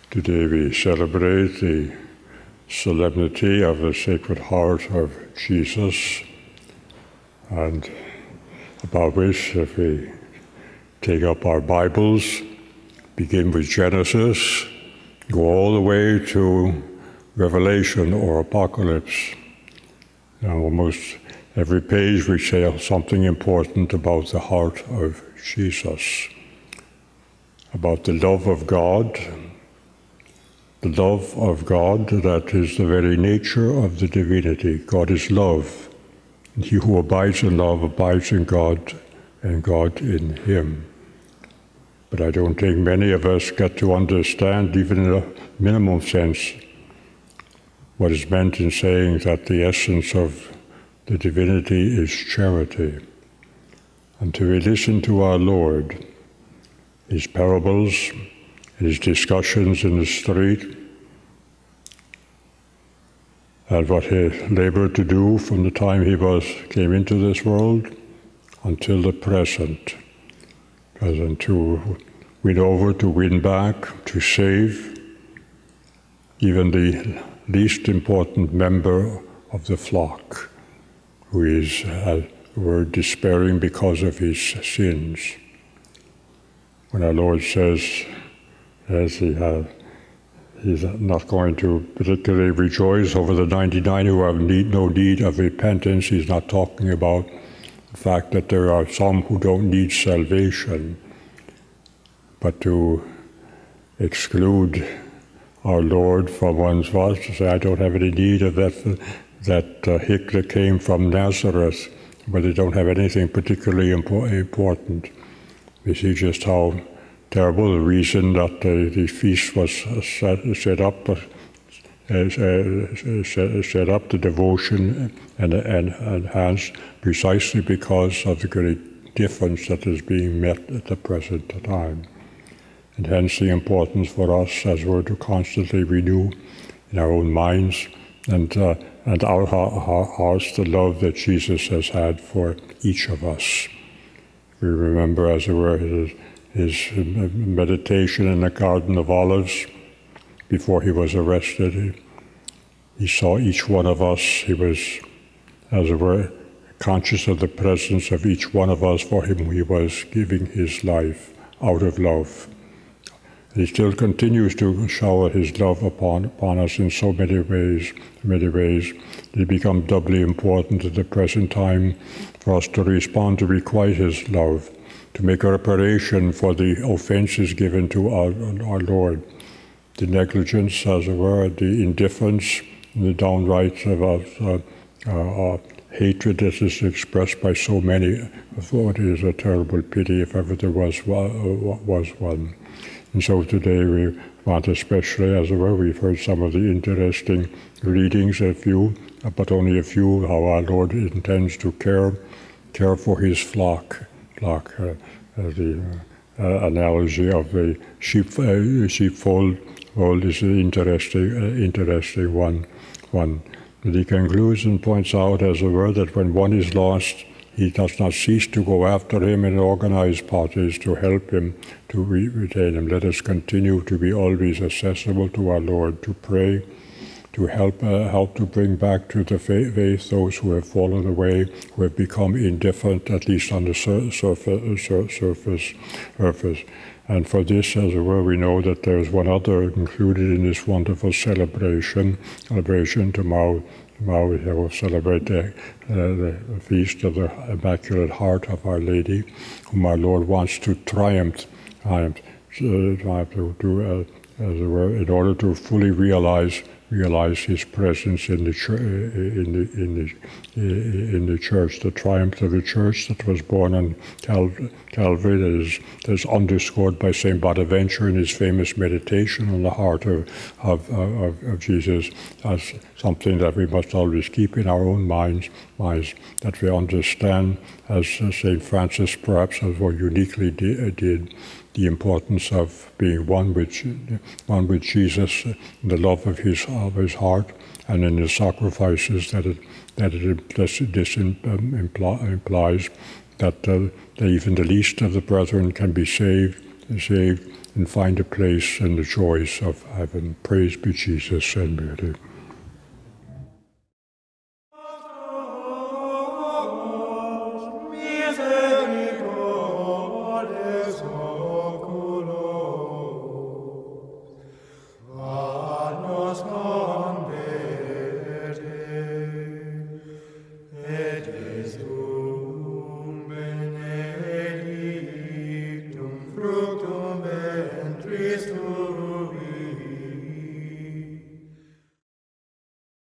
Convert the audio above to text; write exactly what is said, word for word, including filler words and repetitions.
Today we celebrate the solemnity of the Sacred Heart of Jesus, and about which, if we take up our Bibles, begin with Genesis, go all the way to Revelation or Apocalypse. Now, almost every page we say something important about the heart of Jesus, about the love of God, the love of God that is the very nature of the divinity. God is love. And he who abides in love abides in God and God in him. But I don't think many of us get to understand, even in a minimum sense, what is meant in saying that the essence of the divinity is charity. Until we listen to our Lord, his parables, his discussions in the street, and what he labored to do from the time he was came into this world until the present. Present to win over, to win back, to save even the least important member of the flock, who is, uh, were despairing because of his sins. When our Lord says, as he had, he's not going to particularly rejoice over the ninety-nine who have need, no need of repentance. He's not talking about the fact that there are some who don't need salvation, but to exclude our Lord from one's voice, to say, I don't have any need of that, that uh, hick that came from Nazareth, but they don't have anything particularly impo- important. We see just how terrible the reason that uh, the feast was set, set up, uh, uh, set, set up, the devotion and, and enhanced precisely because of the great difference that is being met at the present time. And hence the importance for us as we're to constantly renew in our own minds and, uh, and our hearts the love that Jesus has had for each of us. We remember, as it were, his, his meditation in the Garden of Olives before he was arrested. He, he saw each one of us. He was, as it were, conscious of the presence of each one of us for whom he was giving his life out of love. And he still continues to shower his love upon, upon us in so many ways, many ways. They become doubly important at the present time for us to respond to requite his love, to make a reparation for the offenses given to our, our Lord, the negligence, as it were, the indifference, the downright of uh, uh, uh, hatred that is expressed by so many. I thought it is a terrible pity if ever there was, uh, was one. And so today we want especially, as it were, we've heard some of the interesting readings, a few, but only a few, how our Lord intends to care, care for his flock. flock uh, uh, the uh, uh, analogy of the sheep, uh, sheepfold fold is an interesting, uh, interesting one. one. But he concludes and points out, as it were, that when one is lost, he does not cease to go after him in organized parties to help him, to re- retain him. Let us continue to be always accessible to our Lord, to pray, to help uh, help to bring back to the faith those who have fallen away, who have become indifferent, at least on the sur- surface, sur- surface, surface. And for this, as it were, we know that there is one other included in this wonderful celebration. Celebration tomorrow. Tomorrow we will celebrate the, uh, the feast of the Immaculate Heart of Our Lady, whom our Lord wants to triumph, triumph, uh, triumph to, to uh, as it were, in order to fully realize realize his presence in the church, in the in the in the church, the triumph of the church that was born on Cal- Calvary, that is, that is underscored by Saint Bonaventure in his famous meditation on the heart of of, of of Jesus, as something that we must always keep in our own minds, minds that we understand, as Saint Francis perhaps as well uniquely did. did the importance of being one with, one with Jesus, the love of his of his heart, and in the sacrifices that it that it this, this um, imply, implies that, uh, that even the least of the brethren can be saved to say, and find a place in the joys of heaven. Praise be Jesus and Mary. Miserere